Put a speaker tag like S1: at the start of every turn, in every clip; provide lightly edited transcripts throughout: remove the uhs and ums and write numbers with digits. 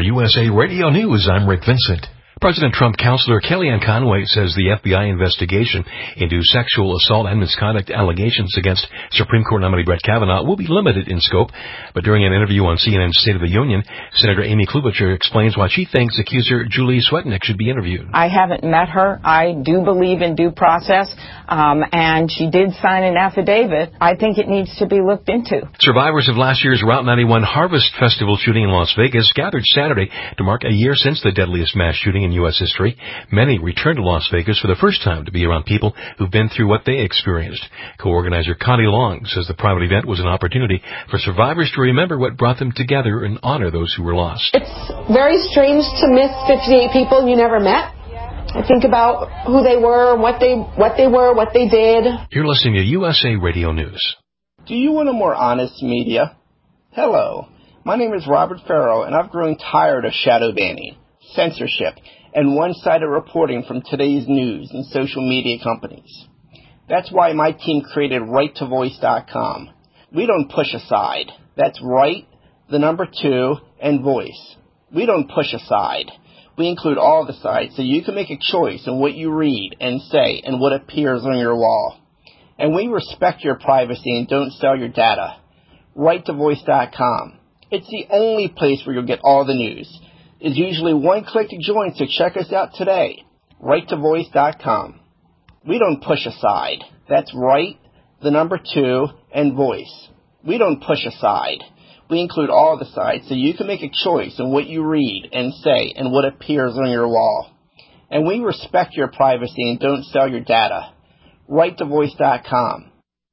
S1: USA Radio News, I'm Rick Vincent. President Trump counselor Kellyanne Conway says the FBI investigation into sexual assault and misconduct allegations against Supreme Court nominee Brett Kavanaugh will be limited in scope. But during an interview on CNN's State of the Union, Senator Amy Klobuchar explains why she thinks accuser Julie Swetnick should be interviewed.
S2: I haven't met her. I do believe in due process, and she did sign an affidavit. I think it needs to be looked into.
S1: Survivors of last year's Route 91 Harvest Festival shooting in Las Vegas gathered Saturday to mark a year since the deadliest mass shooting in U.S. history. Many returned to Las Vegas for the first time to be around people who've been through what they experienced. Co-organizer Connie Long says the private event was an opportunity for survivors to remember what brought them together and honor those who were lost.
S3: It's very strange to miss 58 people you never met. I think about who they were, what they did.
S1: You're listening to USA Radio News.
S4: Do you want a more honest media? Hello, my name is Robert Farrell, and I've grown tired of shadow banning, censorship, and one-sided reporting from today's news and social media companies. That's why my team created RightToVoice.com. We don't push aside. That's right, the number 2, and voice. We don't push aside. We include all the sides so you can make a choice in what you read and say and what appears on your wall. And we respect your privacy and don't sell your data. RightToVoice.com. It's the only place where you'll get all the news. It's usually one click to join, so check us out today. RightToVoice.com. We don't push aside. That's right, the number 2, and voice. We don't push aside. We include all the sides so you can make a choice in what you read and say and what appears on your wall. And we respect your privacy and don't sell your data. RightToVoice.com.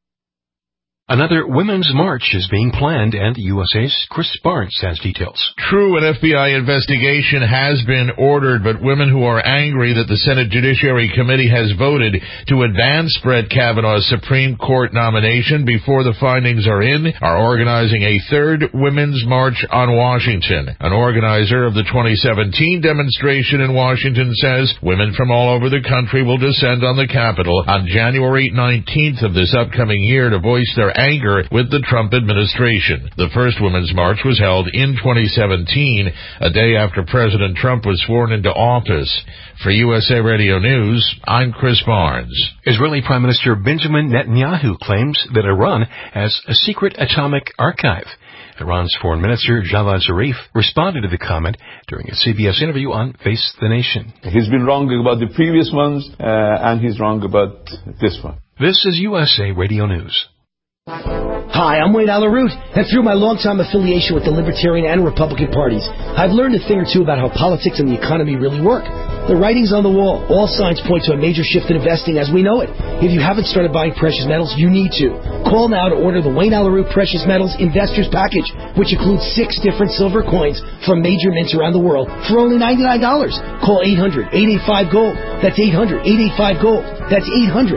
S1: Another women's march is being planned, and USA's Chris Barnes has details.
S5: True, an FBI investigation has been ordered, but women who are angry that the Senate Judiciary Committee has voted to advance Brett Kavanaugh's Supreme Court nomination before the findings are in are organizing a third Women's March on Washington. An organizer of the 2017 demonstration in Washington says women from all over the country will descend on the Capitol on January 19th of this upcoming year to voice their anger with the Trump administration. The first Women's March was held in 2017, a day after President Trump was sworn into office. For USA Radio News, I'm Chris Barnes.
S1: Israeli Prime Minister Benjamin Netanyahu claims that Iran has a secret atomic archive. Iran's Foreign Minister Javad Zarif responded to the comment during a CBS interview on Face the Nation.
S6: He's been wrong about the previous ones, and he's wrong about this one.
S1: This is USA Radio News.
S7: Hi, I'm Wayne Allyn Root, and through my long-time affiliation with the Libertarian and Republican parties, I've learned a thing or two about how politics and the economy really work. The writing's on the wall. All signs point to a major shift in investing as we know it. If you haven't started buying precious metals, you need to. Call now to order the Wayne Allyn Root Precious Metals Investors Package, which includes 6 different silver coins from major mints around the world for only $99. Call 800-885-GOLD. That's 800-885-GOLD. That's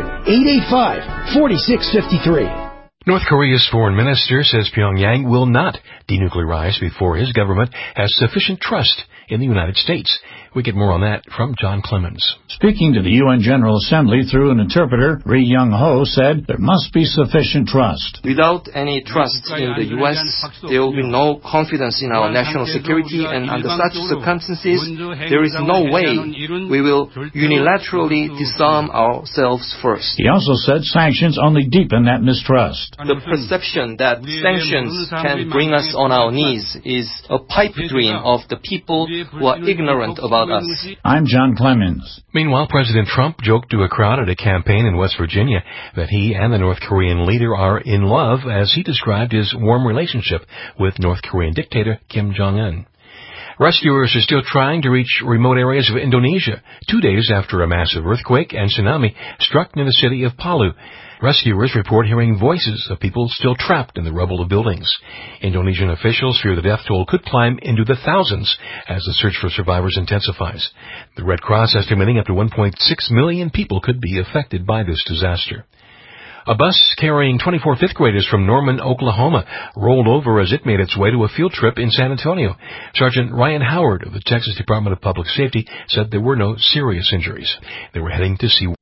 S7: 800-885-4653.
S1: North Korea's foreign minister says Pyongyang will not denuclearize before his government has sufficient trust in the United States. We get more on that from John Clemens.
S8: Speaking to the UN General Assembly through an interpreter, Ri Young-ho said there must be sufficient trust.
S9: Without any trust in the U.S., there will be no confidence in our national security, and under such circumstances, there is no way we will unilaterally disarm ourselves first.
S8: He also said sanctions only deepen that mistrust.
S9: The perception that sanctions can bring us on our knees is a pipe dream of the people who are ignorant about us.
S8: I'm John Clemens.
S1: Meanwhile, President Trump joked to a crowd at a campaign in West Virginia that he and the North Korean leader are in love, as he described his warm relationship with North Korean dictator Kim Jong-un. Rescuers are still trying to reach remote areas of Indonesia 2 days after a massive earthquake and tsunami struck near the city of Palu. Rescuers report hearing voices of people still trapped in the rubble of buildings. Indonesian officials fear the death toll could climb into the thousands as the search for survivors intensifies. The Red Cross estimating up to 1.6 million people could be affected by this disaster. A bus carrying 24 fifth graders from Norman, Oklahoma, rolled over as it made its way to a field trip in San Antonio. Sergeant Ryan Howard of the Texas Department of Public Safety said there were no serious injuries. They were heading to see